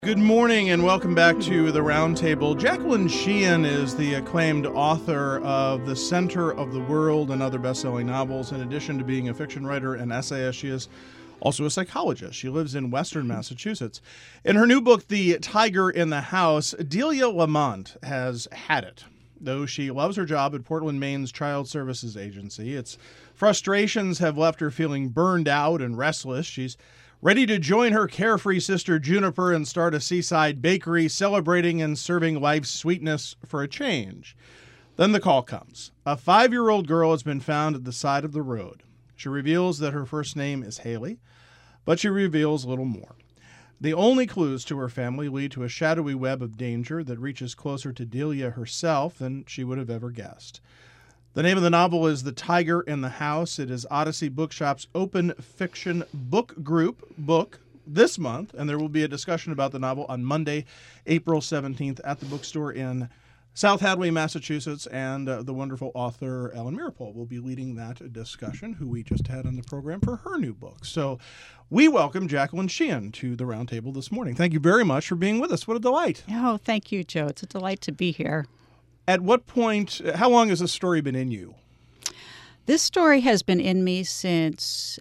Good morning and welcome back to the Roundtable. Jacqueline Sheehan is the acclaimed author of The Center of the World and other best-selling novels. In addition to being a fiction writer and essayist, she is also a psychologist. She lives in Western Massachusetts. In her new book, The Tiger in the House, Delia Lamont has had it. Though she loves her job at Portland, Maine's Child Services Agency, its frustrations have left her feeling burned out and restless. She's ready to join her carefree sister Juniper and start a seaside bakery, celebrating and serving life's sweetness for a change. Then the call comes. A 5-year-old girl has been found at the side of the road. She reveals that her first name is Haley, but she reveals little more. The only clues to her family lead to a shadowy web of danger that reaches closer to Delia herself than she would have ever guessed. The name of the novel is The Tiger in the House. It is Odyssey Bookshop's open fiction book group book this month, and there will be a discussion about the novel on Monday, April 17th at the bookstore in South Hadley, Massachusetts, and the wonderful author Ellen Mirapol will be leading that discussion, who we just had on the program for her new book. So we welcome Jacqueline Sheehan to the Roundtable this morning. Thank you very much for being with us. What a delight. Oh, thank you, Joe. It's a delight to be here. At what point, how long has this story been in you? This story has been in me since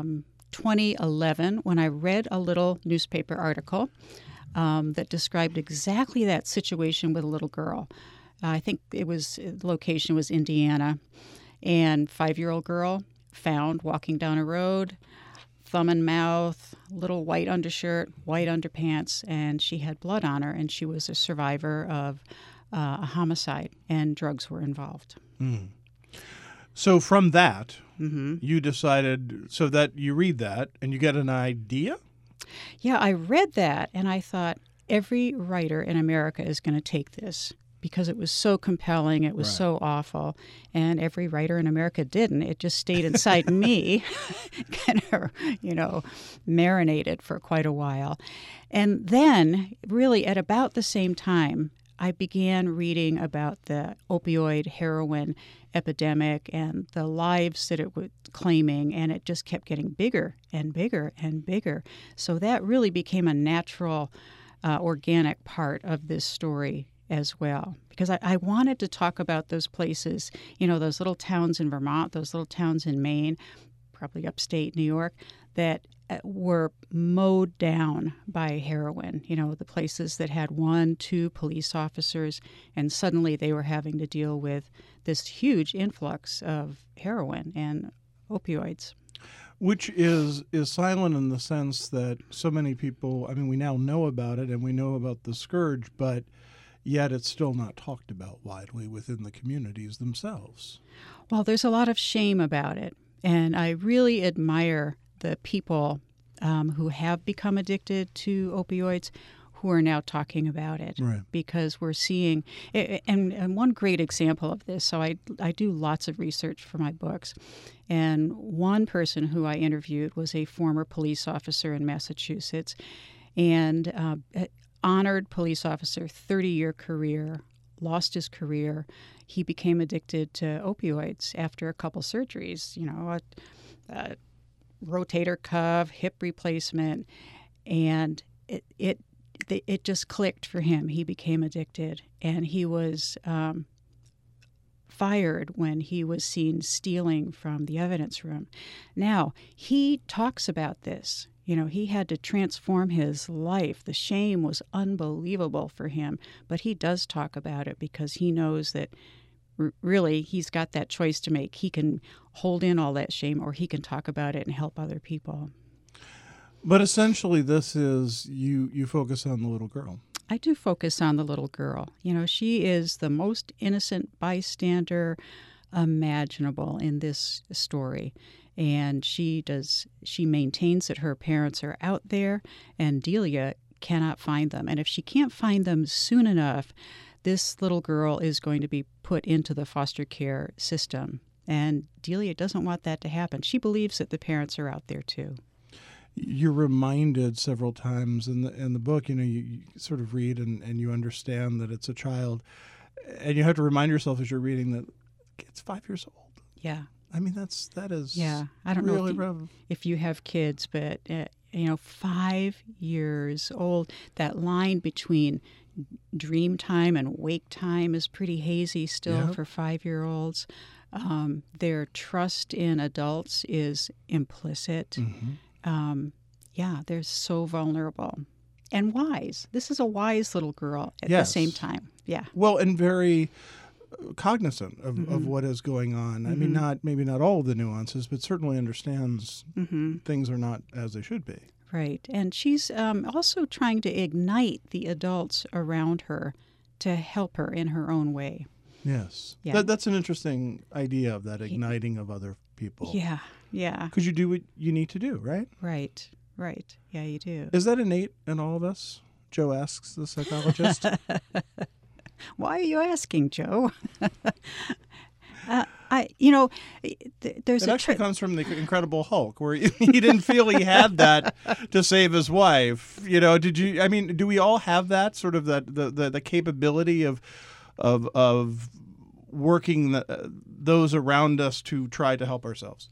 2011 when I read a little newspaper article that described exactly that situation with a little girl. I think the location was Indiana. And 5-year-old girl found walking down a road, thumb in mouth, little white undershirt, white underpants, and she had blood on her, and she was a survivor of a homicide, and drugs were involved. Mm. So from that, you decided, so that you read that and you get an idea? Yeah, I read that, and I thought every writer in America is going to take this because it was so compelling, it was so awful, and every writer in America didn't. It just stayed inside me, kind of, marinated for quite a while. And then, really, at about the same time, I began reading about the opioid heroin epidemic and the lives that it was claiming, and it just kept getting bigger and bigger and bigger. So that really became a natural, organic part of this story as well, because I wanted to talk about those places, those little towns in Vermont, those little towns in Maine, probably upstate New York, that were mowed down by heroin, the places that had 1-2 police officers, and suddenly they were having to deal with this huge influx of heroin and opioids. Which is silent in the sense that so many people, we now know about it and we know about the scourge, but yet it's still not talked about widely within the communities themselves. Well, there's a lot of shame about it, and I really admire the people who have become addicted to opioids who are now talking about it. Right. Because we're seeing, and one great example of this, so I do lots of research for my books, and one person who I interviewed was a former police officer in Massachusetts, and honored police officer, 30-year career, lost his career. He became addicted to opioids after a couple surgeries, a rotator cuff, hip replacement, and it just clicked for him. He became addicted, and he was fired when he was seen stealing from the evidence room. Now, he talks about this. He had to transform his life. The shame was unbelievable for him, but he does talk about it because he knows that really he's got that choice to make. He can hold in all that shame, or he can talk about it and help other people. But essentially this is, you focus on the little girl. I do focus on the little girl. She is the most innocent bystander imaginable in this story. And she maintains that her parents are out there, and Delia cannot find them. And if she can't find them soon enough, this little girl is going to be put into the foster care system. And Delia doesn't want that to happen. She believes that the parents are out there too. You're reminded several times in the book, you sort of read and you understand that it's a child, and you have to remind yourself as you're reading that it's 5 years old. Yeah. That is yeah. I don't really know if you have kids, but 5 years old. That line between dream time and wake time is pretty hazy still Yep. for 5-year-olds. Their trust in adults is implicit. They're so vulnerable and wise. This is a wise little girl at the same time. Yeah. Well, and very cognizant of what is going on. I mean, maybe not all of the nuances, but certainly understands things are not as they should be. Right. And she's also trying to ignite the adults around her to help her in her own way. Yes. Yeah. That's an interesting idea of that igniting of other people. Yeah. Yeah. Because you do what you need to do, right? Right. Right. Yeah, you do. Is that innate in all of us? Joe asks the psychologist. Why are you asking, Joe? There's It actually comes from the Incredible Hulk, where he didn't feel he had that to save his wife. Did you? I mean, do we all have that sort of the capability of working those around us to try to help ourselves?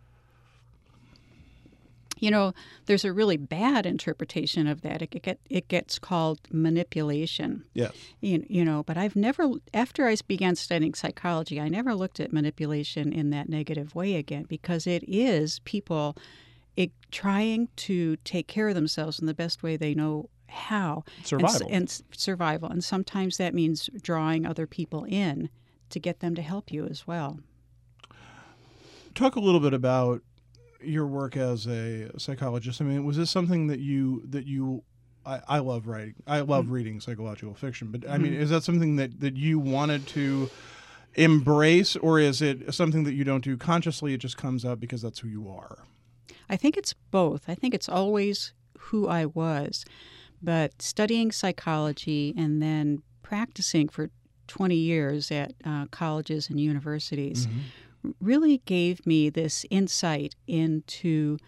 There's a really bad interpretation of that. It gets called manipulation. Yes. But I've never, after I began studying psychology, I never looked at manipulation in that negative way again, because it is people trying to take care of themselves in the best way they know how. Survival. And survival. And sometimes that means drawing other people in to get them to help you as well. Talk a little bit about your work as a psychologist. I mean, was this something that you I love writing. I love reading psychological fiction, but I mean, is that something that you wanted to embrace, or is it something that you don't do consciously? It just comes out because that's who you are? I think it's both. I think it's always who I was, but studying psychology and then practicing for 20 years at colleges and universities really gave me this insight into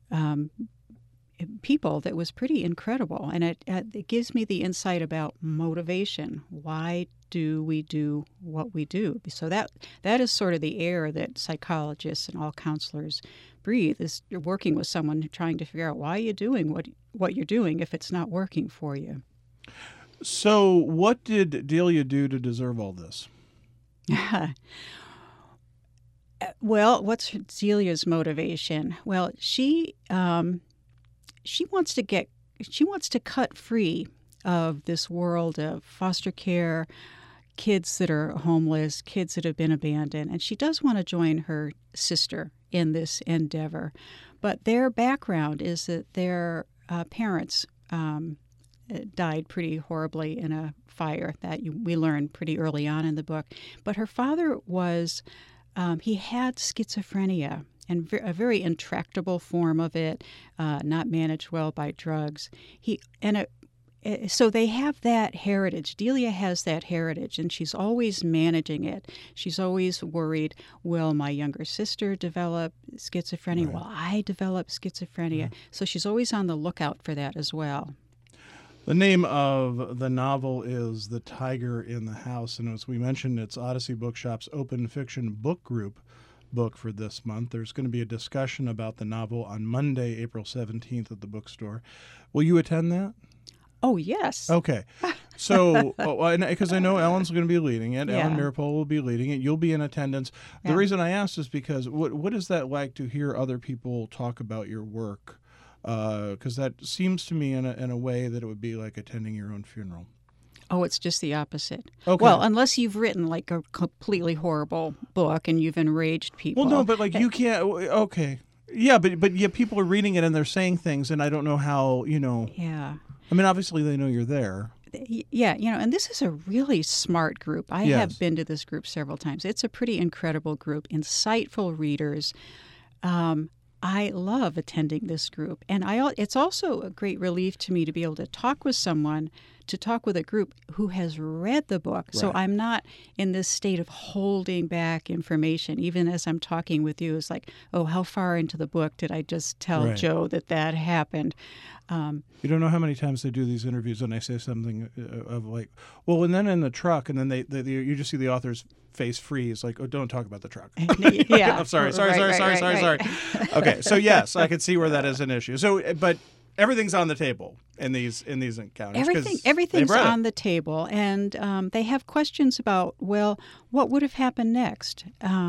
people that was pretty incredible. And it gives me the insight about motivation. Why do we do what we do? So that is sort of the air that psychologists and all counselors breathe, is you're working with someone trying to figure out why you're doing what you're doing if it's not working for you. So what did Delia do to deserve all this? Well, what's Delia's motivation? Well, she wants to cut free of this world of foster care, kids that are homeless, kids that have been abandoned, and she does want to join her sister in this endeavor. But their background is that their parents died pretty horribly in a fire that we learned pretty early on in the book. But her father was he had schizophrenia, and a very intractable form of it, not managed well by drugs. So they have that heritage. Delia has that heritage, and she's always managing it. She's always worried, will my younger sister develop schizophrenia? Right. Will I develop schizophrenia? Yeah. So she's always on the lookout for that as well. The name of the novel is The Tiger in the House, and as we mentioned, it's Odyssey Bookshop's Open Fiction Book Group book for this month. There's going to be a discussion about the novel on Monday, April 17th at the bookstore. Will you attend that? Oh, yes. Okay. So, because I know Ellen's going to be leading it. Yeah. Ellen Mirapole will be leading it. You'll be in attendance. The Yeah. reason I asked is because what is that like to hear other people talk about your work? Because that seems to me in a way that it would be like attending your own funeral. Oh, it's just the opposite. Okay. Well, unless you've written like a completely horrible book and you've enraged people. Well, no, but like you can't. Okay. Yeah, but yeah, people are reading it and they're saying things, and I don't know how. Yeah. I mean, obviously they know you're there. Yeah, and this is a really smart group. I Yes. have been to this group several times. It's a pretty incredible group, insightful readers. I love attending this group. And it's also a great relief to me to be able to talk with a group who has read the book. So Right. I'm not in this state of holding back information. Even as I'm talking with you, it's like, oh, how far into the book did I just tell Right. Joe that happened? You don't know how many times they do these interviews and I say something of like, well, and then in the truck, and then you just see the author's face freeze, like, oh, don't talk about the truck. Yeah. I'm sorry. Right. Okay, so yes, I can see where that is an issue. So, but everything's on the table in these encounters. Everything's on the table, and they have questions about, well, what would have happened next?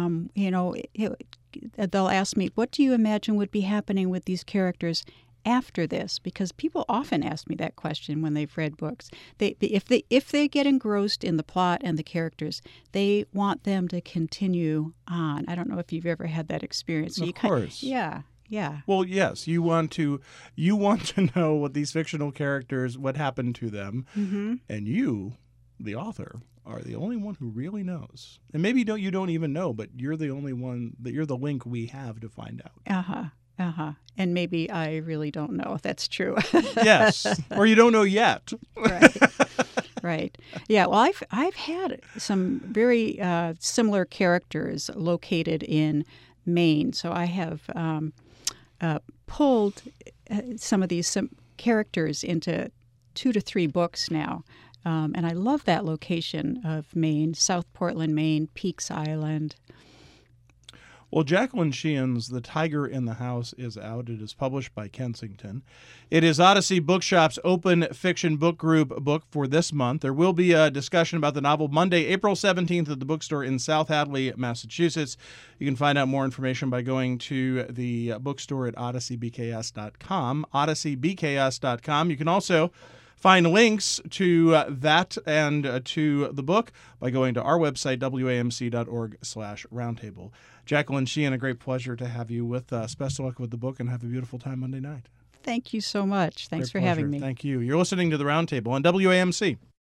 They'll ask me, what do you imagine would be happening with these characters after this? Because people often ask me that question when they've read books. If they get engrossed in the plot and the characters, they want them to continue on. I don't know if you've ever had that experience. Of course. Yeah. Well, yes, you want to know what these fictional characters, what happened to them, and you, the author, are the only one who really knows. And maybe you don't even know, but you're the only one, that you're the link we have to find out. And maybe I really don't know if that's true. Yes, or you don't know yet. Right. Yeah. Well, I've had some very similar characters located in Maine, so I have pulled some of these characters into 2 to 3 books now. And I love that location of Maine, South Portland, Maine, Peaks Island. Well, Jacqueline Sheehan's The Tiger in the House is out. It is published by Kensington. It is Odyssey Bookshop's open fiction book group book for this month. There will be a discussion about the novel Monday, April 17th at the bookstore in South Hadley, Massachusetts. You can find out more information by going to the bookstore at odysseybks.com, odysseybks.com. You can also find links to that and to the book by going to our website, wamc.org/roundtable. Jacqueline Sheehan, a great pleasure to have you with us. Best of luck with the book and have a beautiful time Monday night. Thank you so much. Thanks for having me. Thank you. You're listening to The Roundtable on WAMC.